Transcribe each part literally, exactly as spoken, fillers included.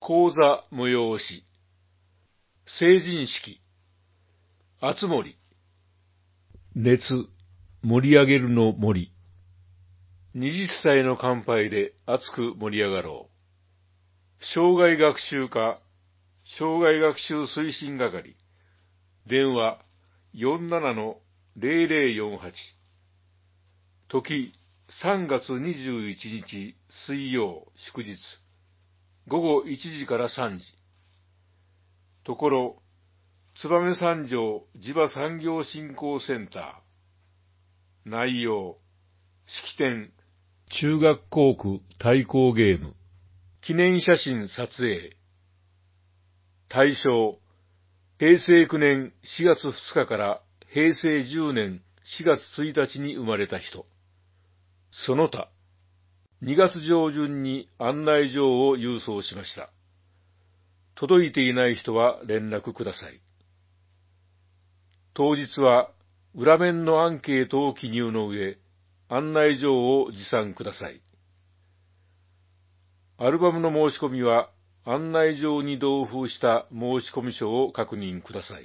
講座催し、成人式、あつ森、熱、盛り上げるの森。はたちの乾杯で熱く盛り上がろう。障害学習課、障害学習推進係、電話 よんじゅうななのゼロゼロよんはち。時、さんがつにじゅういちにち水曜祝日、ごごいちじからさんじ。ところ、燕三条地場産業振興センター。内容、式典、中学校区対抗ゲーム、記念写真撮影。対象、へいせいきゅうねんしがつふつかからへいせいじゅうねんしがつついたちに生まれた人。その他、にがつ上旬に案内状を郵送しました。届いていない人は連絡ください。当日は裏面のアンケートを記入の上、案内状を持参ください。アルバムの申し込みは案内状に同封した申込書を確認ください。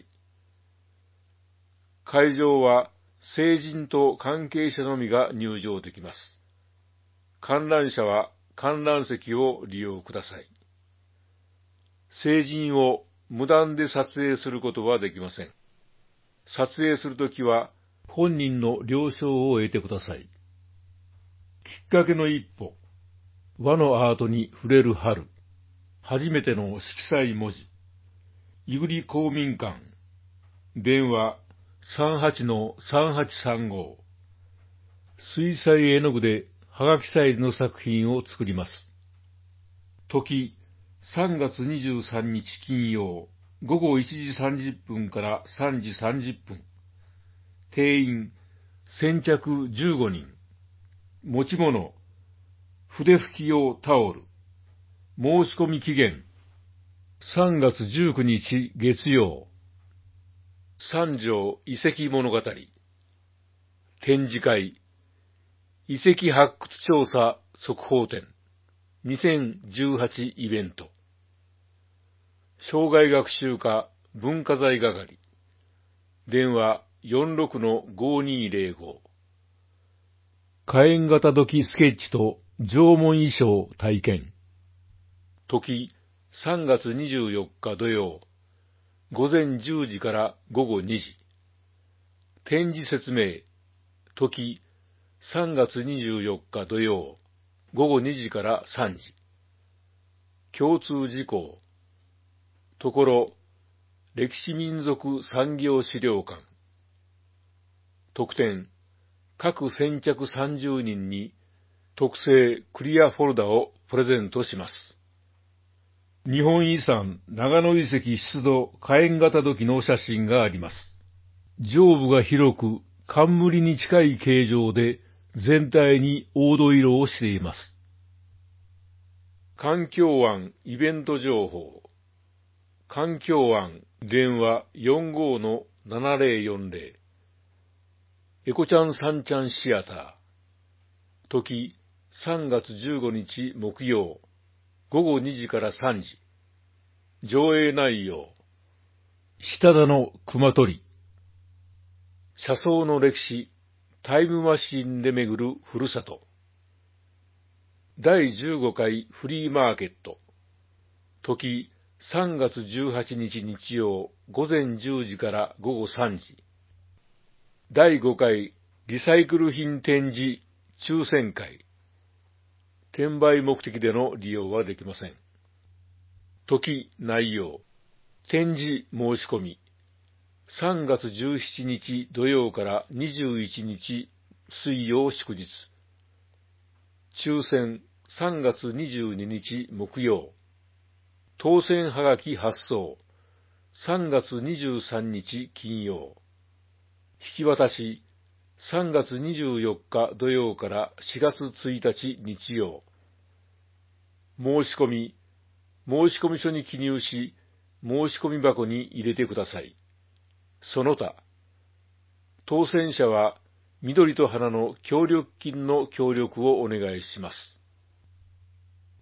会場は成人と関係者のみが入場できます。観覧者は観覧席を利用ください。成人を無断で撮影することはできません。撮影するときは本人の了承を得てください。きっかけの一歩。和のアートに触れる春。初めての色彩文字。いぐり公民館。電話 さんはちのさんはちさんご。水彩絵の具ではがきサイズの作品を作ります。時、さんがつにじゅうさんにち金曜、ごごいちじさんじゅっぷんからさんじさんじゅっぷん。定員、先着じゅうごにん。持ち物、筆拭き用タオル。申し込み期限、さんがつじゅうくにち月曜。三条遺跡物語。展示会、遺跡発掘調査速報展。にせんじゅうはちイベント。障害学習課文化財係。電話 よんじゅうろくのごにーぜろご。火炎型土器スケッチと縄文衣装体験。時、さんがつにじゅうよっか土曜、ごぜんじゅうじからごごにじ。展示説明。時、さんがつにじゅうよっか土曜、ごごにじからさんじ。共通事項。ところ、歴史民族産業資料館。特典、各先着さんじゅうにんに特製クリアフォルダをプレゼントします。日本遺産長野遺跡出土火炎型土器の写真があります。上部が広く冠に近い形状で全体に黄土色をしています。環境湾イベント情報。環境湾電話 よんじゅうごのななぜろよんぜろ。エコちゃんさんちゃんシアター。時、さんがつじゅうごにち木曜、ごごにじからさんじ。上映内容。下田の熊取。車窓の歴史、タイムマシンで巡るふるさと。だいじゅうごかいフリーマーケット。時、さんがつじゅうはちにち日曜、ごぜんじゅうじからごごさんじ。だいごかいリサイクル品展示抽選会。転売目的での利用はできません。時、内容。展示申し込み。さんがつじゅうしちにち土曜からにじゅういちにち水曜祝日。抽選さんがつにじゅうににち木曜。当選はがき発送さんがつにじゅうさんにち金曜。引き渡しさんがつにじゅうよっか土曜からしがつついたち日曜。申し込み、申込書に記入し、申し込み箱に入れてください。その他、当選者は緑と花の協力金の協力をお願いします。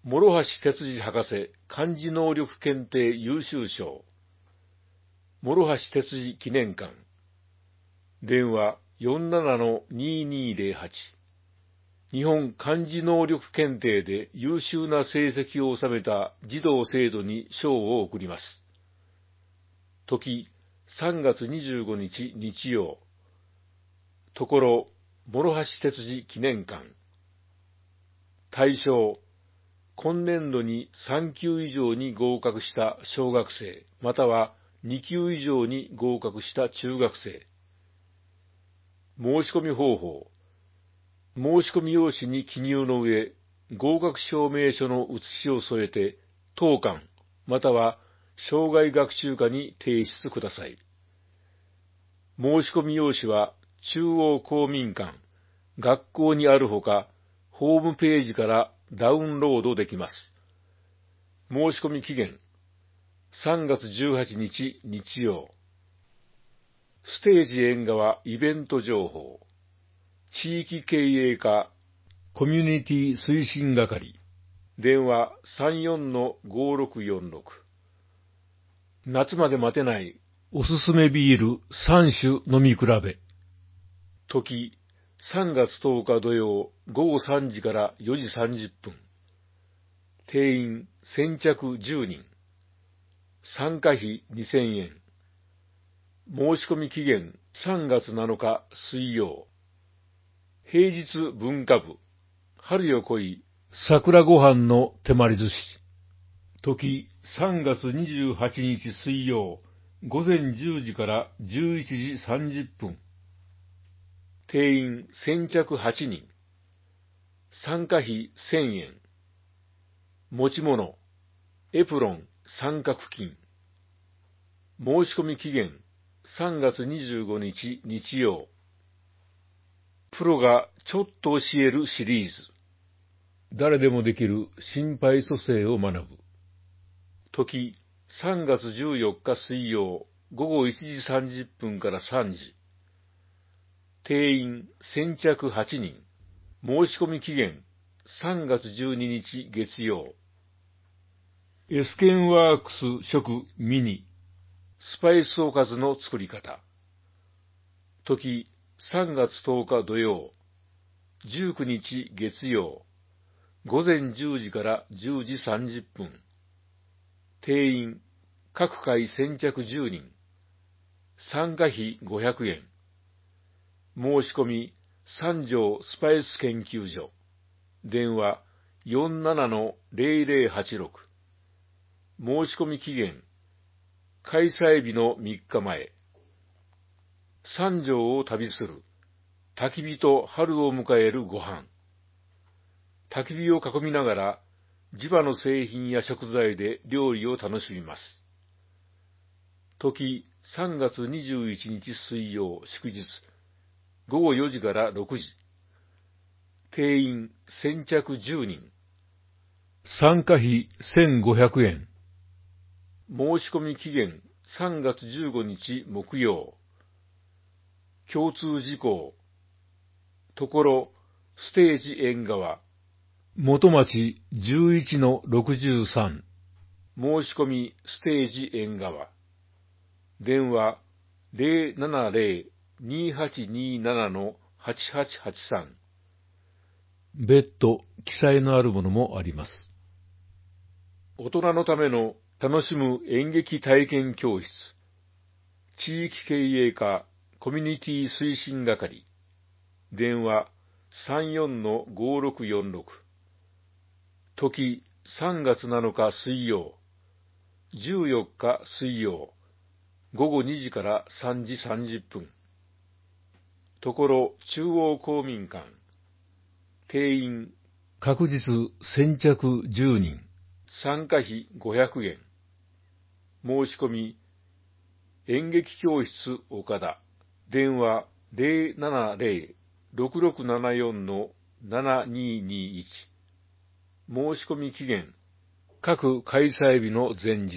諸橋哲司博士漢字能力検定優秀賞、諸橋哲司記念館、電話 よんななのにーにーぜろはち、日本漢字能力検定で優秀な成績を収めた児童生徒に賞を贈ります。時、さんがつにじゅうごにち日曜。ところ、諸橋哲司記念館。対象、今年度にさんきゅう以上に合格した小学生、またはにきゅう以上に合格した中学生。申し込み方法。申し込み用紙に記入の上、合格証明書の写しを添えて、当館、または生涯学習課に提出ください。申し込み用紙は中央公民館、学校にあるほか、ホームページからダウンロードできます。申し込み期限、さんがつじゅうはちにち日曜。ステージ縁側イベント情報。地域経営課コミュニティ推進係。電話 さんよんのごろくよんろく。夏まで待てないおすすめビールさんしゅ飲み比べ。時、さんがつとおか土曜ごごさんじからよじさんじゅっぷん。定員先着じゅうにん。参加費にせんえん。申し込み期限さんがつなのか水曜。平日文化部。春よ来い桜ご飯の手まり寿司。時さんがつにじゅうはちにち水曜。ごぜんじゅうじからじゅういちじさんじゅっぷん。定員先着はちにん。参加費せんえん。持ち物、エプロン、三角巾。申し込み期限さんがつにじゅうごにち日曜。プロがちょっと教えるシリーズ。誰でもできる心肺蘇生を学ぶ。時、さんがつじゅうよっか水曜、ごごいちじさんじゅっぷんからさんじ。定員先着はちにん。申し込み期限さんがつじゅうににち月曜。エスケンワークス食ミニ。スパイスおかずの作り方。時、さんがつとおか土曜。じゅうくにち月曜。ごぜんじゅうじからじゅうじさんじゅっぷん。定員、各回先着じゅうにん。参加費ごひゃくえん。申し込み、三条スパイス研究所。電話 よんななのぜろぜろはちろく。申し込み期限、開催日のみっかまえ。三条を旅する。焚き火と春を迎えるご飯。焚き火を囲みながら、地場の製品や食材で料理を楽しみます。時、さんがつにじゅういちにち水曜祝日、ごごよじからろくじ。定員先着じゅうにん。参加費せんごひゃくえん。申し込み期限さんがつじゅうごにち木曜。共通事項。ところ、ステージ縁側。元町 じゅういちのろくじゅうさん。申し込みステージ縁側。電話 ぜろななぜろにはちにななのはちはちはちさん。別途記載のあるものもあります。大人のための楽しむ演劇体験教室。地域経営課コミュニティ推進係。電話 さんよんのごろくよんろく。時さんがつなのか水曜。じゅうよっか水曜。ごごにじからさんじさんじゅっぷん。ところ中央公民館。定員確実先着じゅうにん。参加費ごひゃくえん。申し込み演劇教室岡田。電話 ぜろななぜろろくろくななよんのななににいち。申し込み期限各開催日の前日。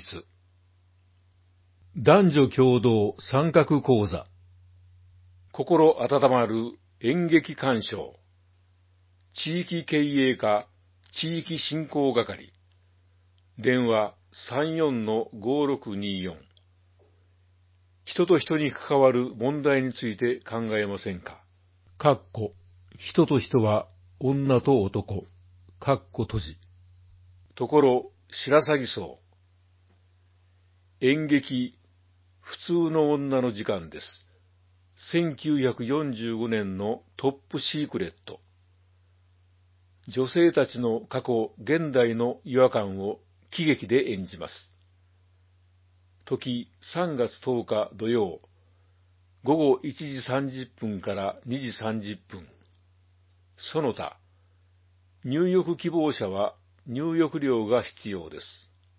男女共同参画講座。心温まる演劇鑑賞。地域経営課地域振興係、電話 さんよんのごろくによん。人と人に関わる問題について考えませんか。かっこ、人と人は女と男、かっこ閉じ。ところ、白鷺荘。演劇、普通の女の時間です。せんきゅうひゃくよんじゅうごねんのトップシークレット。女性たちの過去、現代の違和感を喜劇で演じます。時さんがつとおか土曜、ごごいちじさんじゅっぷんからにじさんじゅっぷん。その他、入浴希望者は入浴料が必要です。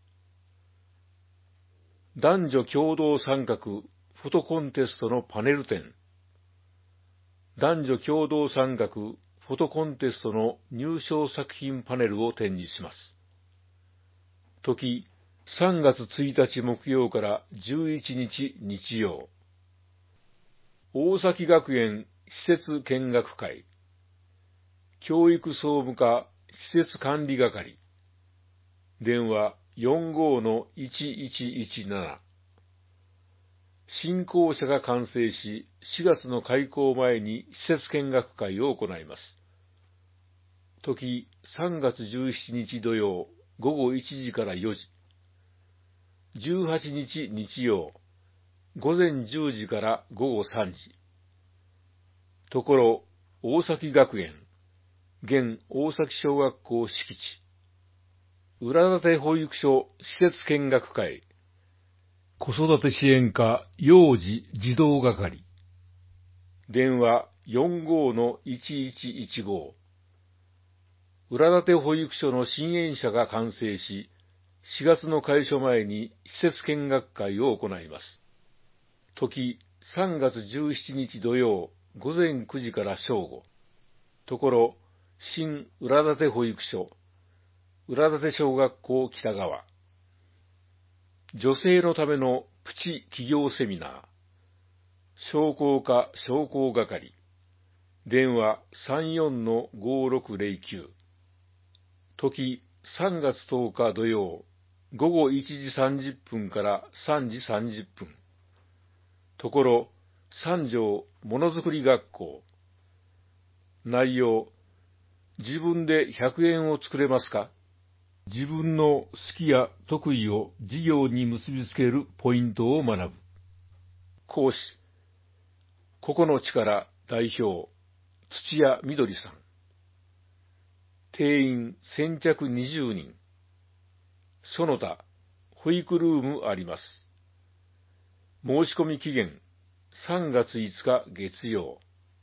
男女共同参画フォトコンテストのパネル展。男女共同参画フォトコンテストの入賞作品パネルを展示します。時さんがつついたち木曜からじゅういちにち日曜。大崎学園施設見学会。教育総務課施設管理係。電話 よんごのいちいちいちなな。新校舎が完成し、しがつの開校前に施設見学会を行います。時さんがつじゅうしちにち土曜、ごごいちじからよじ。じゅうはちにち日曜、ごぜんじゅうじからごごさんじ。ところ、大崎学園、現大崎小学校敷地。浦館保育所施設見学会。子育て支援課幼児児童係。電話 よんごのいちいちいちご。浦館保育所の新園舎が完成し、しがつの開所前に施設見学会を行います。時さんがつじゅうしちにち土曜、ごぜんくじから正午。ところ、新浦館保育所、浦館小学校北側。女性のためのプチ企業セミナー。商工課商工係。電話 さんよんのごろくぜろきゅう。時さんがつとおか土曜、ごごいちじさんじゅっぷんからさんじさんじゅっぷん。ところ、三条ものづくり学校。内容、自分でひゃくえんを作れますか。自分の好きや得意を事業に結びつけるポイントを学ぶ。講師、ここの力代表、土屋みどりさん。定員先着にじゅうにん。その他、保育ルームあります。申し込み期限、さんがついつか月曜。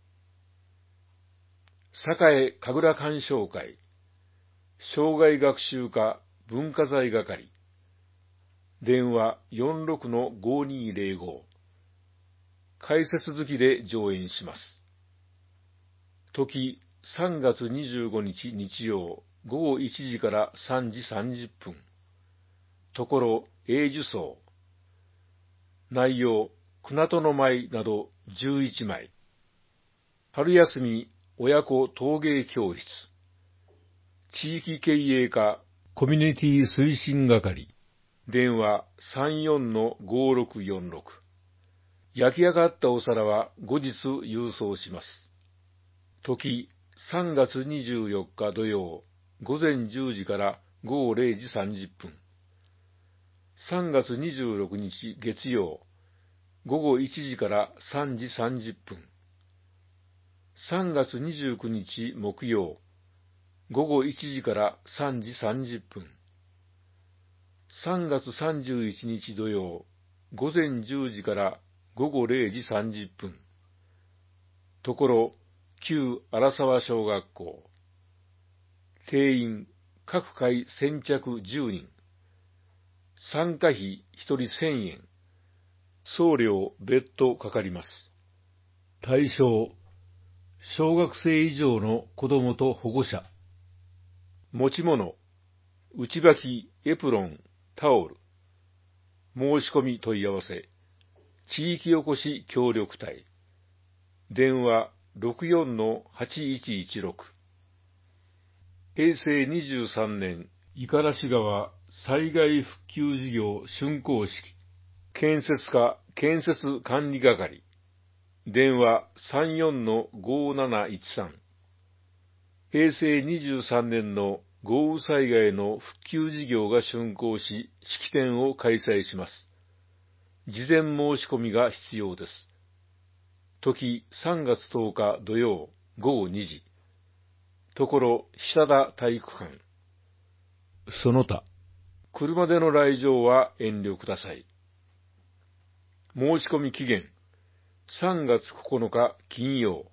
栄神楽鑑賞会。障害学習課文化財係。電話 よんろくのごにぜろご。解説付きで上演します。時さんがつにじゅうごにち日曜、ごごいちじからさんじさんじゅっぷん。ところ、永寿荘。内容、船戸の舞などじゅういちまい。春休み親子陶芸教室。地域経営課コミュニティ推進係。電話 さんよんのごろくよんろく。焼き上がったお皿は後日郵送します。時さんがつにじゅうよっか土曜、ごぜんじゅうじからごごれいじさんじゅっぷん。さんがつにじゅうろくにち月曜、ごごいちじからさんじさんじゅっぷん。さんがつにじゅうくにち木曜、ごごいちじからさんじさんじゅっぷん。さんがつさんじゅういちにち土曜、ごぜんじゅうじからごごれいじさんじゅっぷん。ところ、旧荒沢小学校。定員、各回先着じゅうにん。参加費ひとりせんえん。送料別途かかります。対象、小学生以上の子どもと保護者。持ち物、内履き、エプロン、タオル。申し込み問い合わせ。地域おこし協力隊。電話 ろくよんのはちいちいちろく。 へいせいにじゅうさんねん、五十嵐川災害復旧事業竣工式、建設課建設管理係、電話 さんよんのごなないちさん。へいせいにじゅうさんねんの豪雨災害の復旧事業が竣工し、式典を開催します。事前申し込みが必要です。時さんがつとおか土曜ごごにじ。ところ久田体育館。その他、車での来場は遠慮ください。申し込み期限さんがつここのか金曜。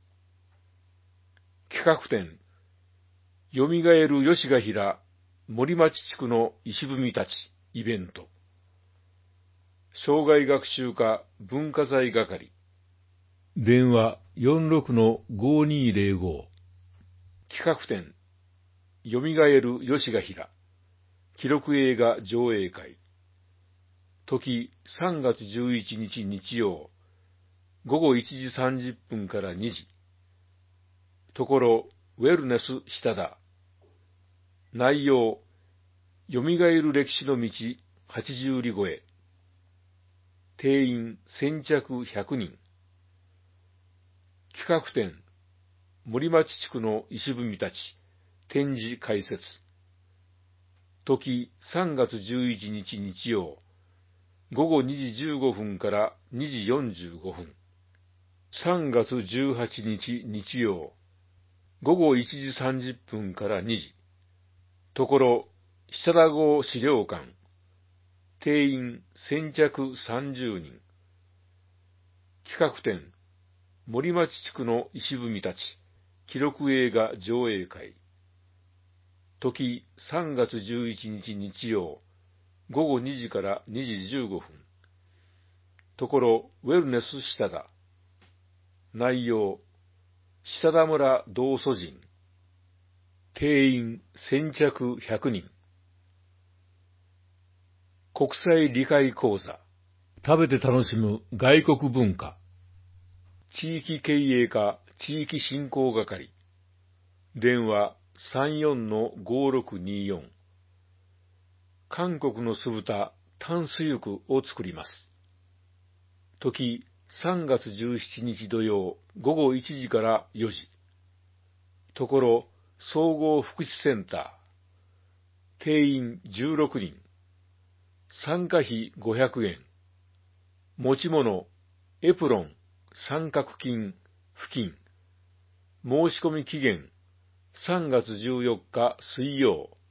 企画展、よみがえる吉ヶ平森町地区の石踏みたちイベント。障害学習課文化財係。電話 よんろくのごにーぜろご。企画展、よみがえる吉ヶ平記録映画上映会。時さんがつじゅういちにち日曜、ごごいちじさんじゅっぷんからにじ。ところウェルネス下田。内容、よみがえる歴史の道はちじゅうり超え。定員先着ひゃくにん。企画展、森町地区の石踏みたち展示開設。時さんがつじゅういちにち日曜、ごごにじじゅうごふんからにじよんじゅうごふん。さんがつじゅうはちにち日曜、ごごいちじさんじゅっぷんからにじ。ところ久田郷資料館。定員先着さんじゅうにん。企画展、森町地区の石踏みたち記録映画上映会。時さんがつじゅういちにち日曜、ごごにじからにじじゅうごふん。ところウェルネス下田。内容、下田村道祖人。定員先着ひゃくにん。国際理解講座。食べて楽しむ外国文化。地域経営課地域振興係。電話 さんよんのごろくによん。韓国の酢豚タンスユクを作ります。時さんがつじゅうしちにち土曜ごごいちじからよじ。ところ総合福祉センター。定員じゅうろくにん。参加費ごひゃくえん。持ち物、エプロン、三角巾、布巾。申し込み期限さんがつじゅうよっか水曜。